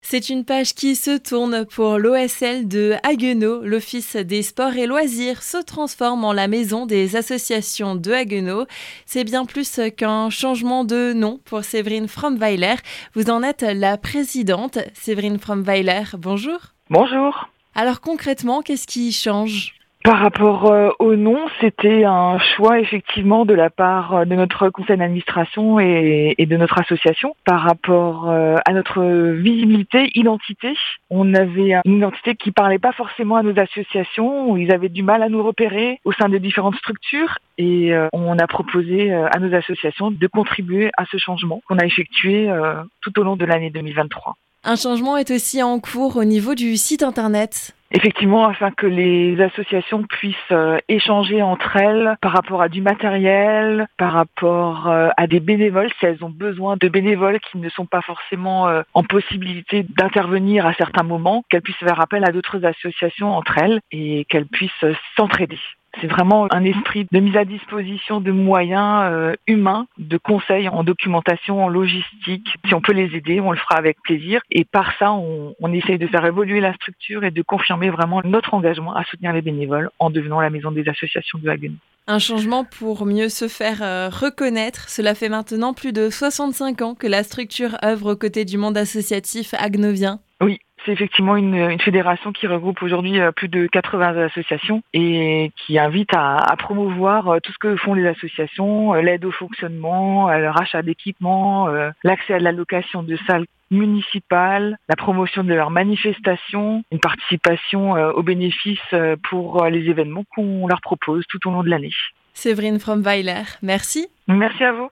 C'est une page qui se tourne pour l'OSL de Haguenau. L'Office des sports et loisirs se transforme en la maison des associations de Haguenau. C'est bien plus qu'un changement de nom pour Séverine Frommweiler. Vous en êtes la présidente. Séverine Frommweiler, bonjour. Bonjour. Alors concrètement, qu'est-ce qui change ? Par rapport au nom, c'était un choix effectivement de la part de notre conseil d'administration et de notre association. Par rapport à notre visibilité, identité, on avait une identité qui parlait pas forcément à nos associations, où ils avaient du mal à nous repérer au sein des différentes structures. Et on a proposé à nos associations de contribuer à ce changement qu'on a effectué tout au long de l'année 2023. Un changement est aussi en cours au niveau du site internet. Effectivement, afin que les associations puissent échanger entre elles par rapport à du matériel, par rapport à des bénévoles, si elles ont besoin de bénévoles qui ne sont pas forcément en possibilité d'intervenir à certains moments, qu'elles puissent faire appel à d'autres associations entre elles et qu'elles puissent s'entraider. C'est vraiment un esprit de mise à disposition de moyens humains, de conseils en documentation, en logistique. Si on peut les aider, on le fera avec plaisir. Et par ça, on essaye de faire évoluer la structure et de confirmer vraiment notre engagement à soutenir les bénévoles en devenant la maison des associations de Haguenau. Un changement pour mieux se faire reconnaître. Cela fait maintenant plus de 65 ans que la structure œuvre aux côtés du monde associatif haguenauvien. Oui. C'est effectivement une fédération qui regroupe aujourd'hui plus de 80 associations et qui invite à promouvoir tout ce que font les associations, l'aide au fonctionnement, le rachat d'équipements, l'accès à la location de salles municipales, la promotion de leurs manifestations, une participation aux bénéfices pour les événements qu'on leur propose tout au long de l'année. Séverine Frommweiler, merci. Merci à vous.